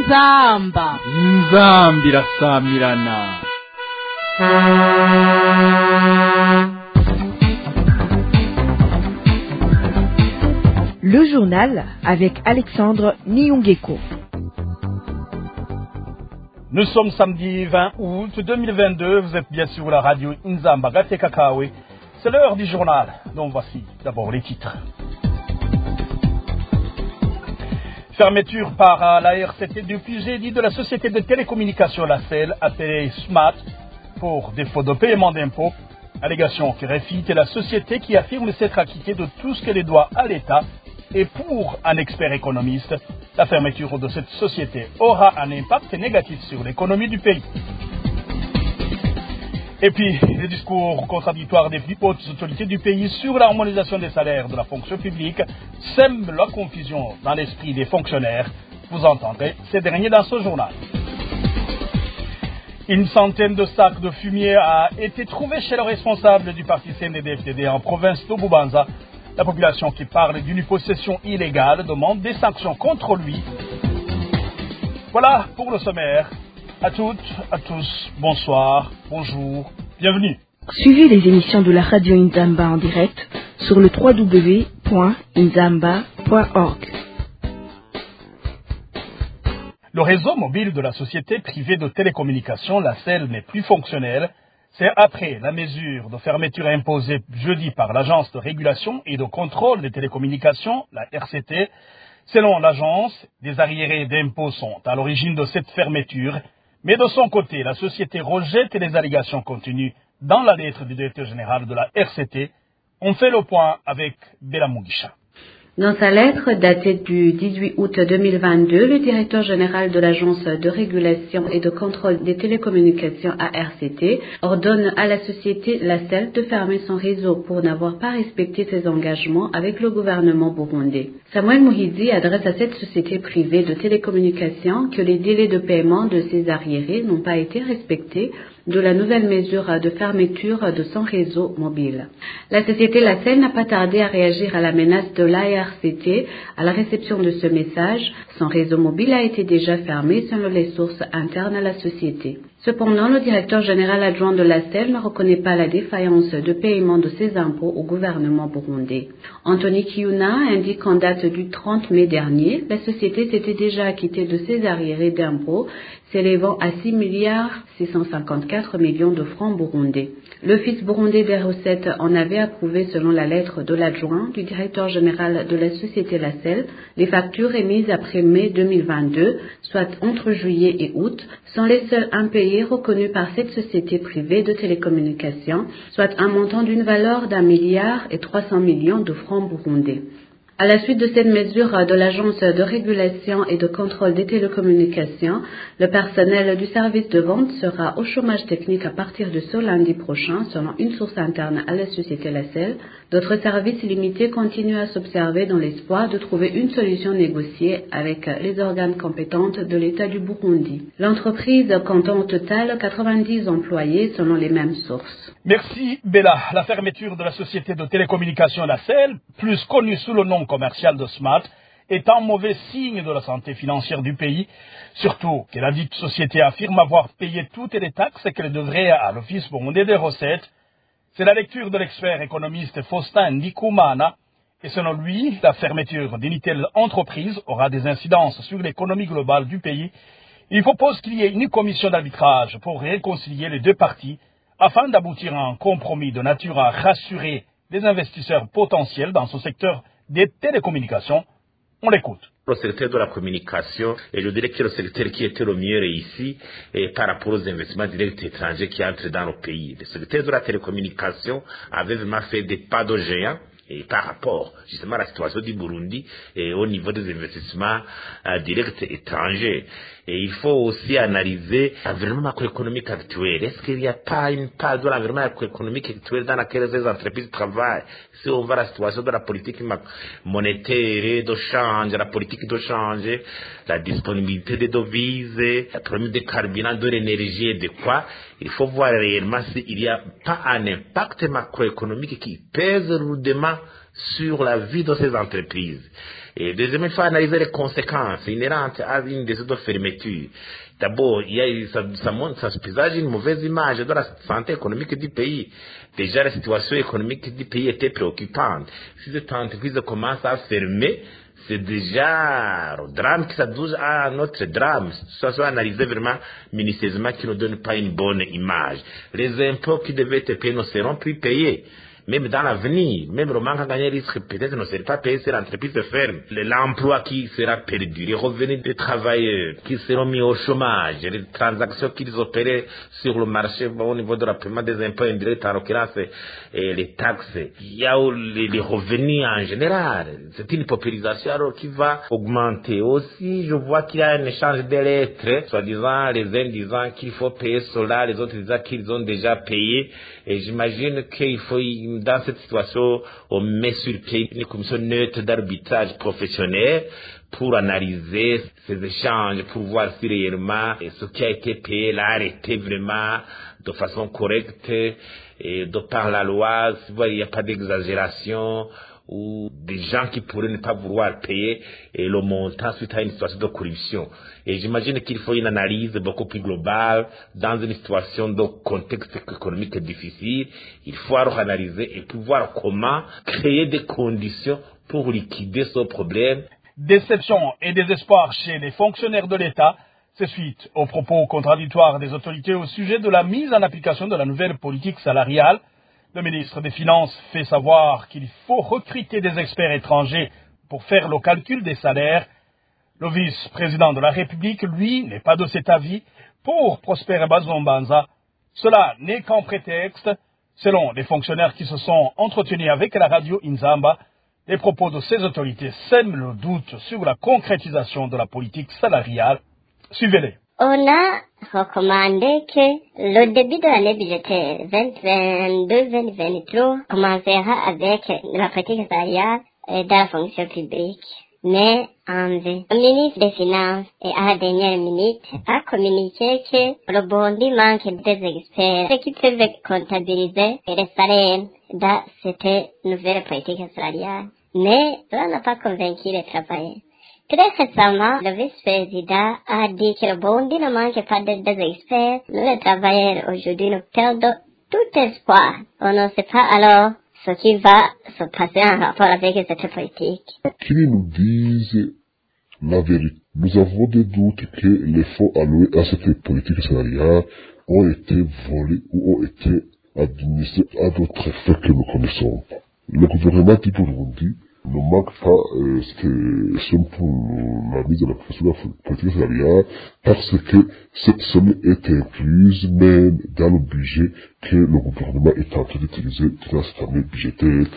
inzamba irasamirana. Le journal avec Alexandre Niungeko. Nous sommes samedi 20 août 2022, vous êtes bien sur la radio Inzamba Gate Kakawe. C'est l'heure du journal, donc voici d'abord les titres. Fermeture par la RCT depuis jeudi de la société de télécommunications LACEL, appelée SMAT, pour défaut de paiement d'impôts. Allégation qui réfute la société qui affirme s'être acquittée de tout ce qu'elle doit à l'État. Et pour un expert économiste, la fermeture de cette société aura un impact négatif sur l'économie du pays. Et puis, les discours contradictoires des plus hautes autorités du pays sur l'harmonisation des salaires de la fonction publique sèment la confusion dans l'esprit des fonctionnaires. Vous entendrez ces derniers dans ce journal. Une centaine de sacs de fumier a été trouvée chez le responsable du parti CNDD-FDD en province de Bubanza. La population qui parle d'une possession illégale demande des sanctions contre lui. Voilà pour le sommaire. À toutes, à tous, bonsoir, bonjour, bienvenue. Suivez les émissions de la radio Inzamba en direct sur le www.inzamba.org. Le réseau mobile de la société privée de télécommunications, LACEL, n'est plus fonctionnel. C'est après la mesure de fermeture imposée jeudi par l'Agence de régulation et de contrôle des télécommunications, la RCT. Selon l'agence, des arriérés d'impôts sont à l'origine de cette fermeture, mais de son côté, la société rejette les allégations contenues dans la lettre du directeur général de la RCT. On fait le point avec Bella Mugisha. Dans sa lettre datée du 18 août 2022, le directeur général de l'Agence de régulation et de contrôle des télécommunications ARCT ordonne à la société LACEL de fermer son réseau pour n'avoir pas respecté ses engagements avec le gouvernement burundais. Samuel Muhidi adresse à cette société privée de télécommunications que les délais de paiement de ses arriérés n'ont pas été respectés de la nouvelle mesure de fermeture de son réseau mobile. La société LACEL n'a pas tardé à réagir à la menace de l'ARCT à la réception de ce message. Son réseau mobile a été déjà fermé selon les sources internes à la société. Cependant, le directeur général adjoint de LACEL ne reconnaît pas la défaillance de paiement de ses impôts au gouvernement burundais. Anthony Kiyuna indique qu'en date du 30 mai dernier, la société s'était déjà acquittée de ses arriérés d'impôts s'élevant à 6,654 milliards de francs burundais. L'Office burundais des recettes en avait approuvé selon la lettre de l'adjoint du directeur général de la société LACEL les factures émises après mai 2022, soit entre juillet et août, sont les seuls impayés reconnus par cette société privée de télécommunications, soit un montant d'une valeur d'1,3 milliard de francs burundais. À la suite de cette mesure de l'Agence de régulation et de contrôle des télécommunications, le personnel du service de vente sera au chômage technique à partir de ce lundi prochain, selon une source interne à la société LACEL. D'autres services limités continuent à s'observer dans l'espoir de trouver une solution négociée avec les organes compétents de l'État du Burundi. L'entreprise comptant au total 90 employés selon les mêmes sources. Merci Bella. La fermeture de la société de télécommunications LACEL, plus connue sous le nom commercial de SMAT, est un mauvais signe de la santé financière du pays, surtout que la dite société affirme avoir payé toutes les taxes qu'elle devrait à l'Office burundais des recettes. C'est la lecture de l'expert économiste Faustin Ndikumana, et selon lui, la fermeture d'une telle entreprise aura des incidences sur l'économie globale du pays. Il propose qu'il y ait une commission d'arbitrage pour réconcilier les deux parties, afin d'aboutir à un compromis de nature à rassurer les investisseurs potentiels dans ce secteur des télécommunications. On l'écoute. Le secteur de la communication, et je dirais que le secteur qui était le mieux réussi par rapport aux investissements directs étrangers qui entrent dans le pays. Le secteur de la télécommunication avait vraiment fait des pas de géant et par rapport justement à la situation du Burundi et au niveau des investissements directs étrangers. Et il faut aussi analyser l'environnement macroéconomique actuel. Est-ce qu'il n'y a pas une part de l'environnement macroéconomique actuel dans laquelle les entreprises travaillent? Si on voit la situation de la politique monétaire, de change, la politique de change, la disponibilité des devises, le problème des carburants, de l'énergie et de quoi, il faut voir réellement s'il n'y a pas un impact macroéconomique qui pèse lourdement vraiment sur la vie de ces entreprises. Et deuxièmement, il faut analyser les conséquences inhérentes à une décision de fermeture. D'abord, ça présage une mauvaise image de la santé économique du pays. Déjà, la situation économique du pays était préoccupante. Si cette entreprise commence à fermer, c'est déjà le drame qui s'adouse à notre drame. Ça soit analysé vraiment minutieusement, qui ne donne pas une bonne image. Les impôts qui devaient être payés ne seront plus payés. Même dans l'avenir, même le manque à gagner risque peut-être ne sera pas payé si l'entreprise se ferme. L'emploi qui sera perdu, les revenus des travailleurs qui seront mis au chômage, les transactions qu'ils opéraient sur le marché au niveau de la paiement des impôts indirects, en l'occurrence les taxes. Il y a les revenus en général. C'est une paupérisation alors qui va augmenter. Aussi, je vois qu'il y a un échange de lettres, soi-disant les uns disant qu'il faut payer cela, les autres disant qu'ils ont déjà payé. Et j'imagine qu'il faut, dans cette situation, on met sur pied une commission neutre d'arbitrage professionnel pour analyser ces échanges, pour voir si réellement ce qui a été payé là été vraiment de façon correcte et de par la loi, si il n'y a pas d'exagération ou des gens qui pourraient ne pas vouloir payer et le montant suite à une situation de corruption. Et j'imagine qu'il faut une analyse beaucoup plus globale dans une situation de contexte économique difficile. Il faut alors analyser et pouvoir comment créer des conditions pour liquider ce problème. Déception et désespoir chez les fonctionnaires de l'État, c'est suite aux propos contradictoires des autorités au sujet de la mise en application de la nouvelle politique salariale. Le ministre des Finances fait savoir qu'il faut recruter des experts étrangers pour faire le calcul des salaires. Le vice-président de la République, lui, n'est pas de cet avis. Pour Prosper Bazombanza, cela n'est qu'un prétexte. Selon les fonctionnaires qui se sont entretenus avec la radio Inzamba, les propos de ces autorités sèment le doute sur la concrétisation de la politique salariale. Suivez-les. On a recommandé que le début de l'année budgétaire 2022-2023 commencera avec la politique salariale de la fonction publique. Mais en vain. Le ministre des Finances, à la dernière minute, a communiqué que le bondi manque des experts qui peuvent comptabiliser les salaires dans cette nouvelle politique salariale. Mais cela n'a pas convaincu les travailleurs. Très récemment, le vice-président a dit que le bondi ne manque pas des experts. Nous, les travailleurs, aujourd'hui, nous perdons tout espoir. On ne sait pas alors ce qui va se passer en rapport avec cette politique. Qu'ils nous disent la vérité. Nous avons des doutes que les fonds alloués à cette politique salariale ont été volés ou ont été administrés à d'autres faits que nous connaissons pas. Le gouvernement du Burundi ne manque pas cette somme pour la mise en application de la politique salariale parce que cette somme est incluse même dans le budget que le gouvernement est en train d'utiliser dans cette année budgétaire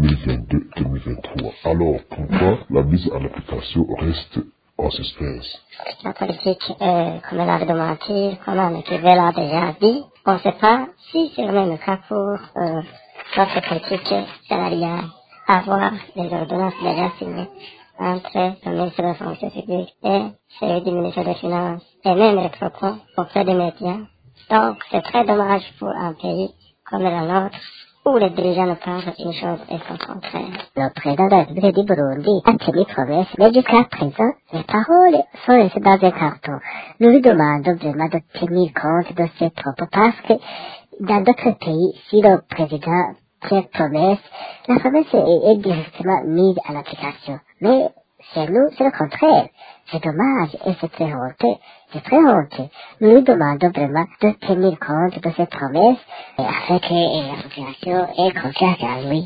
2022-2023. Alors pourquoi la mise en application reste en suspense? La politique comme elle a de mentir, comme on l'a déjà dit, on ne sait pas si c'est le même cas pour notre politique salariale. Avoir les ordonnances déjà signées entre le ministre de la fonction publique et celui du ministre des Finances, et même les propos auprès des médias. Donc, c'est très dommage pour un pays comme le nôtre, où les dirigeants ne pensent une chose et son contraire. Le président de la République du Burundi a tenu promesse, mais jusqu'à présent, les paroles sont restées dans un carton. Nous lui demandons vraiment de tenir compte de ces propos parce que dans d'autres pays, si le président cette promesse, la promesse est directement mise à l'application. Mais chez nous, c'est le contraire. C'est dommage et c'est très honteux. C'est très honteux. Nous lui demandons vraiment de tenir compte de cette promesse afin que la population ait confiance en lui.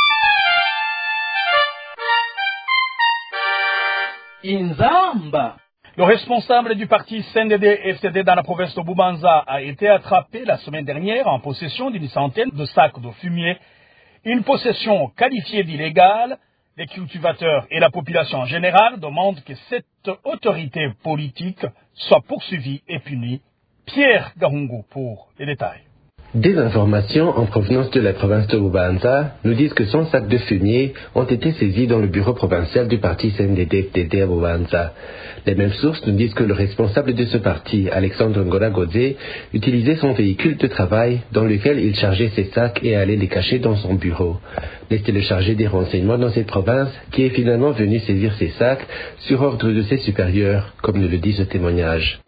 Inzamba. Le responsable du parti CNDD-FCD dans la province de Bubanza a été attrapé la semaine dernière en possession d'une centaine de sacs de fumier, une possession qualifiée d'illégale. Les cultivateurs et la population en général demandent que cette autorité politique soit poursuivie et punie. Pierre Gahungu pour les détails. Des informations en provenance de la province de Bubanza nous disent que 100 sacs de fumier ont été saisis dans le bureau provincial du parti CNDD-FDD à Bubanza. Les mêmes sources nous disent que le responsable de ce parti, Alexandre Ngola-Godze, utilisait son véhicule de travail dans lequel il chargeait ses sacs et allait les cacher dans son bureau. C'était le chargé des renseignements dans cette province qui est finalement venu saisir ses sacs sur ordre de ses supérieurs, comme nous le dit ce témoignage.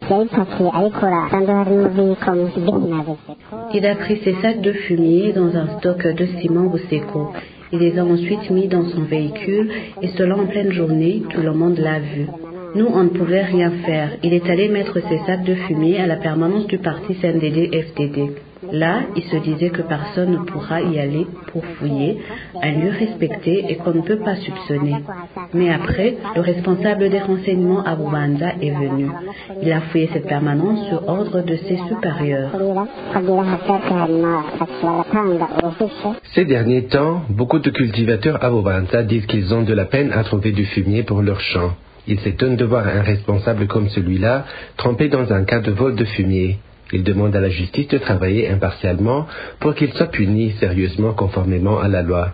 Il a pris ses sacs de fumier dans un stock de ciment Buseco. Il les a ensuite mis dans son véhicule et cela en pleine journée, tout le monde l'a vu. Nous, on ne pouvait rien faire. Il est allé mettre ses sacs de fumier à la permanence du parti CNDD-FDD. Là, il se disait que personne ne pourra y aller pour fouiller, un lieu respecté et qu'on ne peut pas soupçonner. Mais après, le responsable des renseignements à Bubanza est venu. Il a fouillé cette permanence sur ordre de ses supérieurs. Ces derniers temps, beaucoup de cultivateurs à Bubanza disent qu'ils ont de la peine à trouver du fumier pour leurs champs. Ils s'étonnent de voir un responsable comme celui-là trempé dans un cas de vol de fumier. Ils demandent à la justice de travailler impartialement pour qu'il soit puni sérieusement conformément à la loi.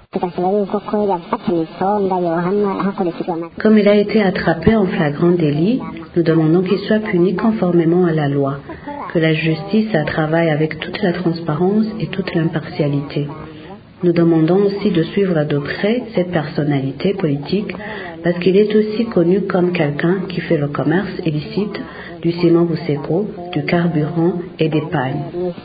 Comme il a été attrapé en flagrant délit, nous demandons qu'il soit puni conformément à la loi, que la justice travaille avec toute la transparence et toute l'impartialité. Nous demandons aussi de suivre de près cette personnalité politique parce qu'il est aussi connu comme quelqu'un qui fait le commerce illicite du ciment Buseco, du carburant et des pagnes.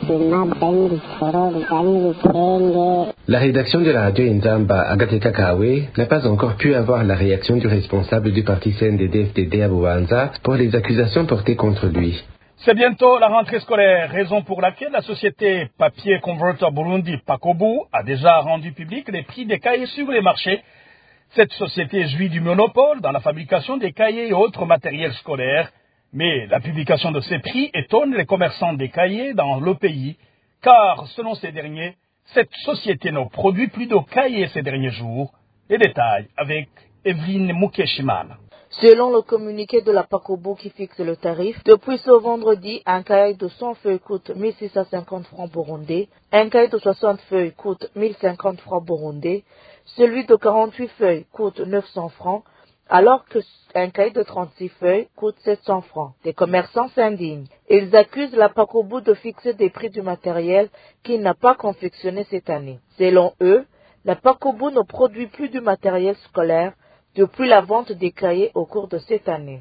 La rédaction de la radio Inzamba, Agathe Kakawe, n'a pas encore pu avoir la réaction du responsable du parti CNDD-FDD à Bubanza pour les accusations portées contre lui. C'est bientôt la rentrée scolaire, raison pour laquelle la société Papier Converter Burundi Pakobu a déjà rendu public les prix des cahiers sur les marchés. Cette société jouit du monopole dans la fabrication des cahiers et autres matériels scolaires, mais la publication de ces prix étonne les commerçants des cahiers dans le pays, car selon ces derniers, cette société ne produit plus de cahiers ces derniers jours. Les détails avec Evelyne Mukeshimana. Selon le communiqué de la Pakobu qui fixe le tarif, depuis ce vendredi, un cahier de 100 feuilles coûte 1650 francs burundais, un cahier de 60 feuilles coûte 1050 francs burundais, celui de 48 feuilles coûte 900 francs, alors qu'un cahier de 36 feuilles coûte 700 francs. Les commerçants s'indignent. Ils accusent la Pakobu de fixer des prix du matériel qu'il n'a pas confectionné cette année. Selon eux, la Pakobu ne produit plus du matériel scolaire depuis la vente des cahiers au cours de cette année.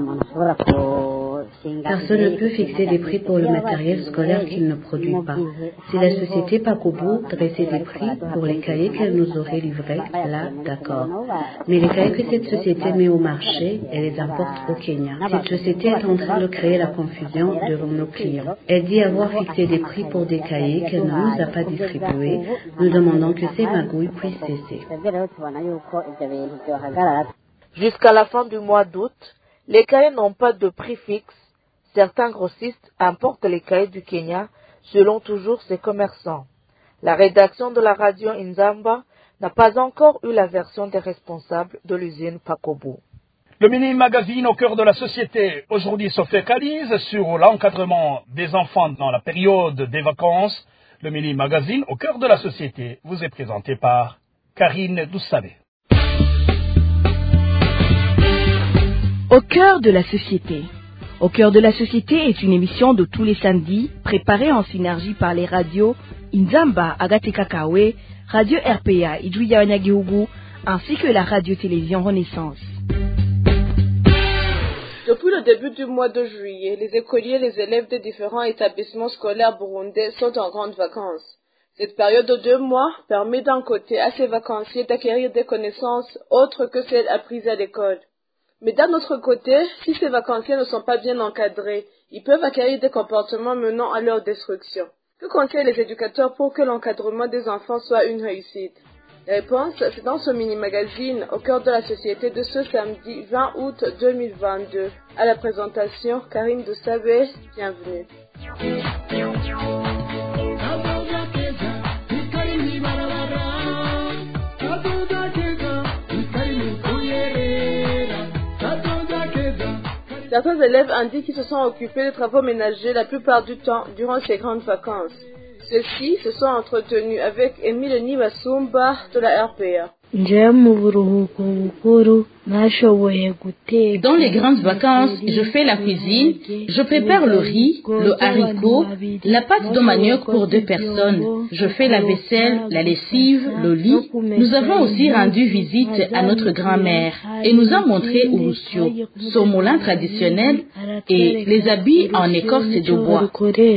Personne ne peut fixer des prix pour le matériel scolaire qu'il ne produit pas. Si la société Pakobu dressait des prix pour les cahiers qu'elle nous aurait livrés, là, d'accord. Mais les cahiers que cette société met au marché, elle les importe au Kenya. Cette société est en train de créer la confusion devant nos clients. Elle dit avoir fixé des prix pour des cahiers qu'elle ne nous a pas distribués. Nous demandons que ces magouilles puissent cesser. Jusqu'à la fin du mois d'août, les cahiers n'ont pas de prix fixe. Certains grossistes importent les cahiers du Kenya, selon toujours ces commerçants. La rédaction de la radio Inzamba n'a pas encore eu la version des responsables de l'usine Pakobu. Le mini-magazine au cœur de la société aujourd'hui se focalise sur l'encadrement des enfants dans la période des vacances. Le mini-magazine au cœur de la société vous est présenté par Karine Doussabé. Au cœur de la société. Au cœur de la société est une émission de tous les samedis, préparée en synergie par les radios Inzamba, Agathe Kakawe, Radio RPA, Idouya Onyagihugu, ainsi que la radio-télévision Renaissance. Depuis le début du mois de juillet, les écoliers et les élèves des différents établissements scolaires burundais sont en grandes vacances. Cette période de 2 mois permet d'un côté à ces vacanciers d'acquérir des connaissances autres que celles apprises à l'école. Mais d'un autre côté, si ces vacanciers ne sont pas bien encadrés, ils peuvent acquérir des comportements menant à leur destruction. Que conseillent les éducateurs pour que l'encadrement des enfants soit une réussite? La réponse, c'est dans ce mini-magazine au cœur de la société de ce samedi 20 août 2022. À la présentation, Karine Doussabé, bienvenue. Certains élèves indiquent qu'ils se sont occupés des travaux ménagers la plupart du temps durant ces grandes vacances. Ceux-ci se sont entretenus avec Émile Nibasumba de la RPA. Dans les grandes vacances, je fais la cuisine, je prépare le riz, le haricot, la pâte de manioc pour 2 personnes. Je fais la vaisselle, la lessive, le lit. Nous avons aussi rendu visite à notre grand-mère et nous a montré Urusio, son moulin traditionnel et les habits en écorce de bois.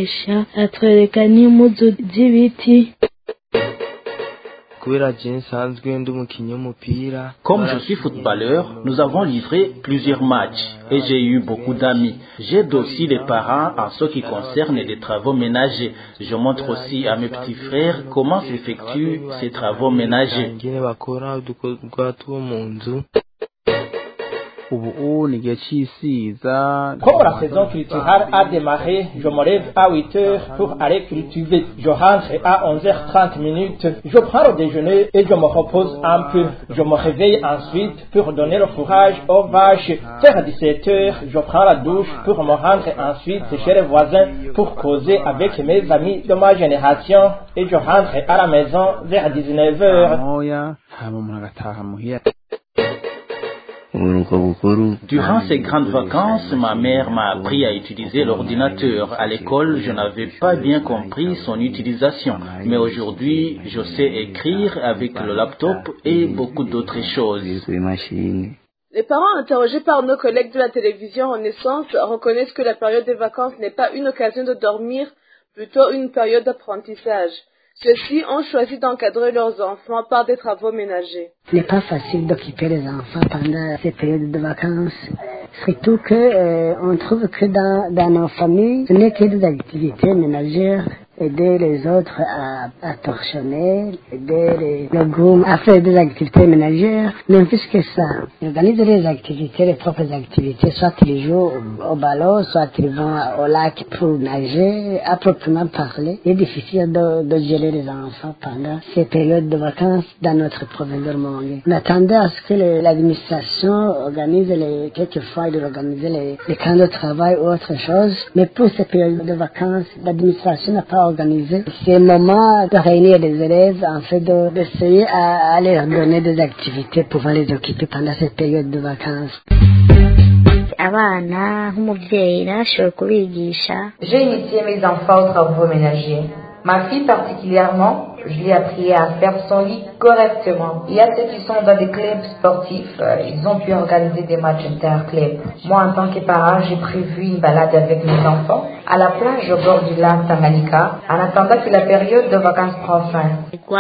Comme je suis footballeur, nous avons livré plusieurs matchs et j'ai eu beaucoup d'amis. J'aide aussi les parents en ce qui concerne les travaux ménagers. Je montre aussi à mes petits frères comment s'effectuent ces travaux ménagers. Comme la saison culturelle a démarré, je me lève à 8 heures pour aller cultiver. Je rentre à 11h30. Je prends le déjeuner et je me repose un peu. Je me réveille ensuite pour donner le fourrage aux vaches. Vers 17 heures, je prends la douche pour me rendre ensuite chez les voisins pour causer avec mes amis de ma génération et je rentre à la maison vers 19 heures. Durant ces grandes vacances, ma mère m'a appris à utiliser l'ordinateur. À l'école, je n'avais pas bien compris son utilisation. Mais aujourd'hui, je sais écrire avec le laptop et beaucoup d'autres choses. Les parents interrogés par nos collègues de la télévision Renaissance reconnaissent que la période des vacances n'est pas une occasion de dormir, plutôt une période d'apprentissage. Ceux-ci ont choisi d'encadrer leurs enfants par des travaux ménagers. Ce n'est pas facile d'occuper les enfants pendant ces périodes de vacances. Surtout que on trouve que dans nos familles, ce n'est que des activités ménagères. Aider les autres à torchonner, aider le groupe à faire des activités ménagères, même plus que ça. Ils organisent les activités, les propres activités, soit ils jouent au ballon, soit ils vont au lac pour nager, à proprement parler. Il est difficile de gérer les enfants pendant ces périodes de vacances dans notre province de Mongue. On attendait à ce que l'administration organise quelquefois il organise les camps de travail ou autre chose, mais pour ces périodes de vacances, l'administration n'a pas organisé ces moments de réunir les élèves, en fait, d'essayer à leur donner des activités pour les occuper pendant cette période de vacances. J'ai initié mes enfants aux travaux ménagers. Ma fille particulièrement, je lui ai appris à faire son lit correctement. Il y a ceux qui sont dans des clubs sportifs, ils ont pu organiser des matchs interclubs. Moi, en tant que parent, j'ai prévu une balade avec mes enfants à la plage au bord du lac Tanganyika, en attendant que la période de vacances prenne fin.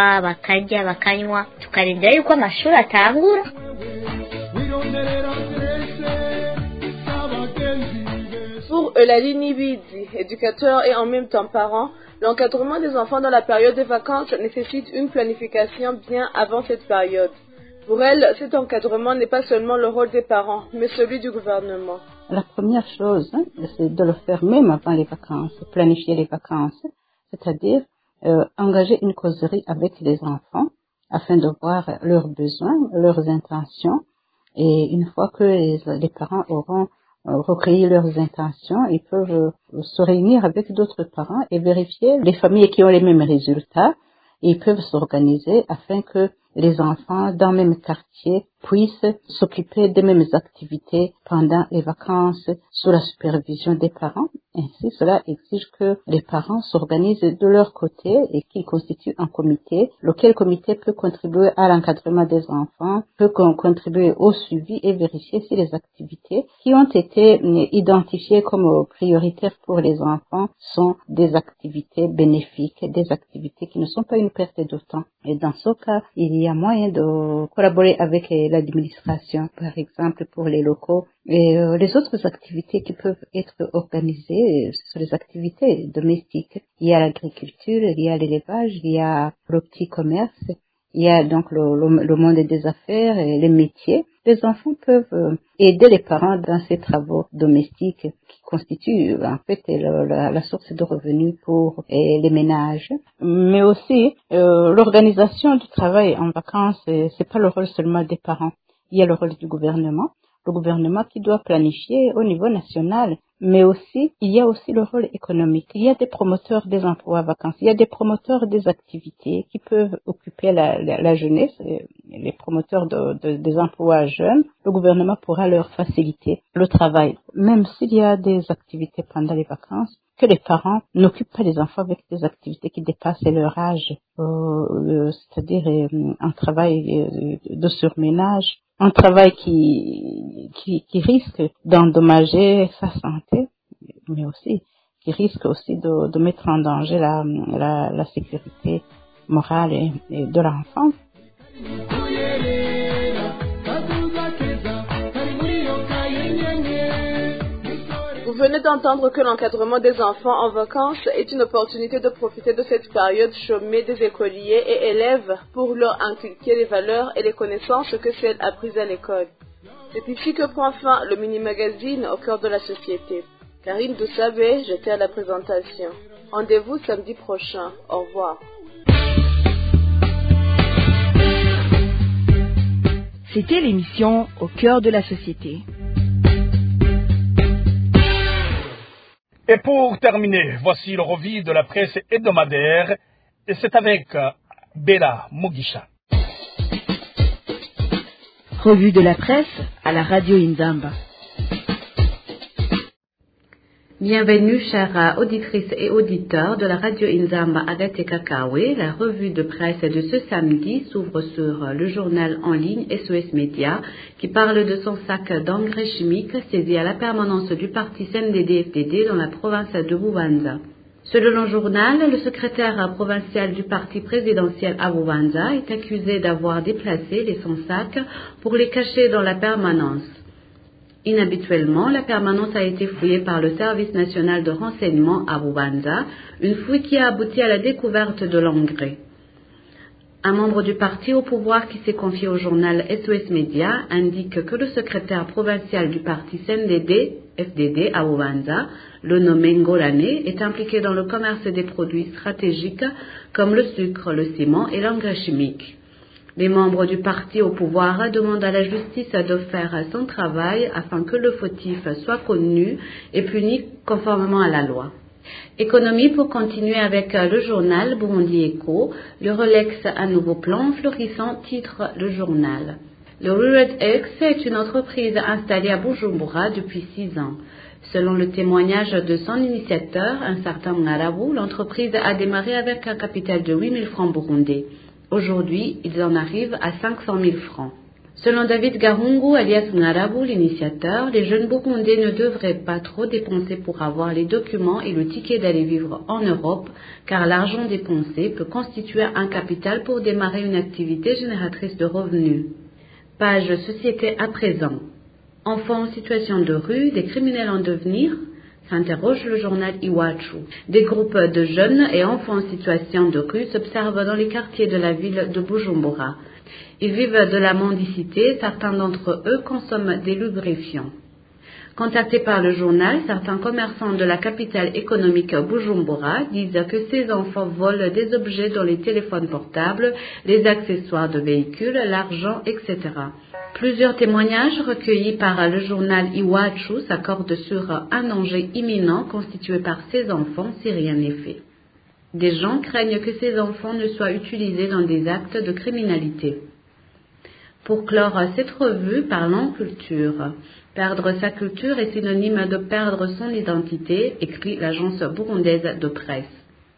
Pour Eulalie Nibidi, éducateur et en même temps parent, l'encadrement des enfants dans la période des vacances nécessite une planification bien avant cette période. Pour elle, cet encadrement n'est pas seulement le rôle des parents, mais celui du gouvernement. La première chose, c'est de le faire même avant les vacances, planifier les vacances, c'est-à-dire engager une causerie avec les enfants afin de voir leurs besoins, leurs intentions. Et une fois que les parents auront recueilli leurs intentions, ils peuvent se réunir avec d'autres parents et vérifier les familles qui ont les mêmes résultats. Ils peuvent s'organiser afin que les enfants dans le même quartier puissent s'occuper des mêmes activités pendant les vacances sous la supervision des parents. Ainsi, cela exige que les parents s'organisent de leur côté et qu'ils constituent un comité, lequel comité peut contribuer à l'encadrement des enfants, peut contribuer au suivi et vérifier si les activités qui ont été identifiées comme prioritaires pour les enfants sont des activités bénéfiques, des activités qui ne sont pas une perte de temps. Et dans ce cas, il y a moyen de collaborer avec l'administration, par exemple pour les locaux. Et les autres activités qui peuvent être organisées, ce sont les activités domestiques. Il y a l'agriculture, il y a l'élevage, il y a le petit commerce, il y a donc le monde des affaires et les métiers. Les enfants peuvent aider les parents dans ces travaux domestiques qui constituent en fait la source de revenus pour les ménages. Mais aussi, l'organisation du travail en vacances, c'est pas le rôle seulement des parents. Il y a le rôle du gouvernement. le gouvernement qui doit planifier au niveau national. Mais aussi, il y a aussi le rôle économique. Il y a des promoteurs des emplois à vacances, il y a des promoteurs des activités qui peuvent occuper la jeunesse, les promoteurs des emplois jeunes. Le gouvernement pourra leur faciliter le travail. Même s'il y a des activités pendant les vacances, que les parents n'occupent pas les enfants avec des activités qui dépassent leur âge, c'est-à-dire un travail de surménage, un travail qui risque d'endommager sa santé, mais aussi qui risque aussi de mettre en danger la sécurité morale et de l'enfant. Vous venez d'entendre que l'encadrement des enfants en vacances est une opportunité de profiter de cette période chômée des écoliers et élèves pour leur inculquer les valeurs et les connaissances que celles apprises à l'école. C'est ici que prend fin le mini-magazine au cœur de la société. Karine Doussabé, j'étais à la présentation. Rendez-vous samedi prochain. Au revoir. C'était l'émission Au cœur de la société. Et pour terminer, voici le revue de la presse hebdomadaire, et c'est avec Bella Mugisha. Revue de la presse à la radio Inzamba. Bienvenue, chères auditrices et auditeurs de la radio Inzamba Agate Kakawe. La revue de presse de ce samedi s'ouvre sur le journal en ligne SOS Média qui parle de son sac d'engrais chimiques saisi à la permanence du parti CNDD-FDD dans la province de Bubanza. Selon le journal, le secrétaire provincial du parti présidentiel à Bubanza est accusé d'avoir déplacé les sans-sacs pour les cacher dans la permanence. Inhabituellement, la permanence a été fouillée par le service national de renseignement à Bubanza, une fouille qui a abouti à la découverte de l'engrais. Un membre du parti au pouvoir qui s'est confié au journal SOS Média indique que le secrétaire provincial du parti CNDD-FDD à Bubanza, le nommé Ngolane, est impliqué dans le commerce des produits stratégiques comme le sucre, le ciment et l'engrais chimique. Les membres du parti au pouvoir demandent à la justice de faire son travail afin que le fautif soit connu et puni conformément à la loi. Économie pour continuer avec le journal Burundi Echo. Le Rolex à nouveau plan florissant titre le journal. Le Rured-X est une entreprise installée à Bujumbura depuis 6 ans. Selon le témoignage de son initiateur, un certain Ngarabu, l'entreprise a démarré avec un capital de 8 000 francs burundais. Aujourd'hui, ils en arrivent à 500 000 francs. Selon David Garungu, alias Ngarabu, l'initiateur, les jeunes Burundais ne devraient pas trop dépenser pour avoir les documents et le ticket d'aller vivre en Europe, car l'argent dépensé peut constituer un capital pour démarrer une activité génératrice de revenus. Page société à présent. Enfants en situation de rue, des criminels en devenir, s'interroge le journal Iwachu. Des groupes de jeunes et enfants en situation de rue s'observent dans les quartiers de la ville de Bujumbura. Ils vivent de la mendicité, certains d'entre eux consomment des lubrifiants. Contactés par le journal, certains commerçants de la capitale économique Bujumbura disent que ces enfants volent des objets dont les téléphones portables, les accessoires de véhicules, l'argent, etc. Plusieurs témoignages recueillis par le journal Iwachu s'accordent sur un danger imminent constitué par ces enfants si rien n'est fait. Des gens craignent que ces enfants ne soient utilisés dans des actes de criminalité. Pour clore cette revue, parlons culture. Perdre sa culture est synonyme de perdre son identité, écrit l'agence burundaise de presse.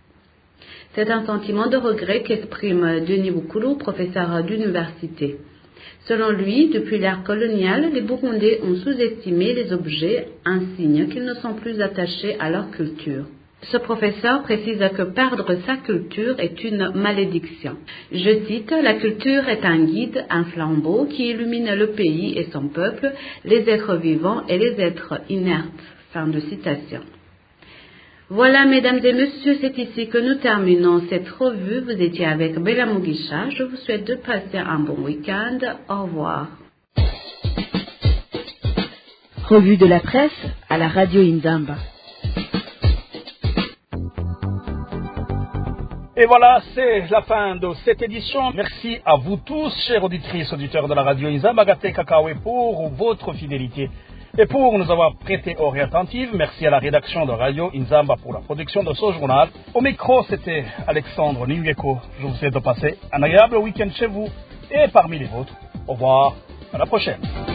C'est un sentiment de regret qu'exprime Denis Bukulu, professeur d'université. Selon lui, depuis l'ère coloniale, les Burundais ont sous-estimé les objets, un signe qu'ils ne sont plus attachés à leur culture. Ce professeur précise que perdre sa culture est une malédiction. Je cite, « La culture est un guide, un flambeau qui illumine le pays et son peuple, les êtres vivants et les êtres inertes. » Fin de citation. Voilà, mesdames et messieurs, c'est ici que nous terminons cette revue. Vous étiez avec Bella Mugisha. Je vous souhaite de passer un bon week-end. Au revoir. Revue de la presse à la radio Inzamba. Et voilà, c'est la fin de cette édition. Merci à vous tous, chers auditrices, auditeurs de la radio Inzamba Kakawe, pour votre fidélité et pour nous avoir prêté oreille attentive. Merci à la rédaction de Radio Inzamba pour la production de ce journal. Au micro, c'était Alexandre Ningeko. Je vous souhaite de passer un agréable week-end chez vous et parmi les vôtres. Au revoir, à la prochaine.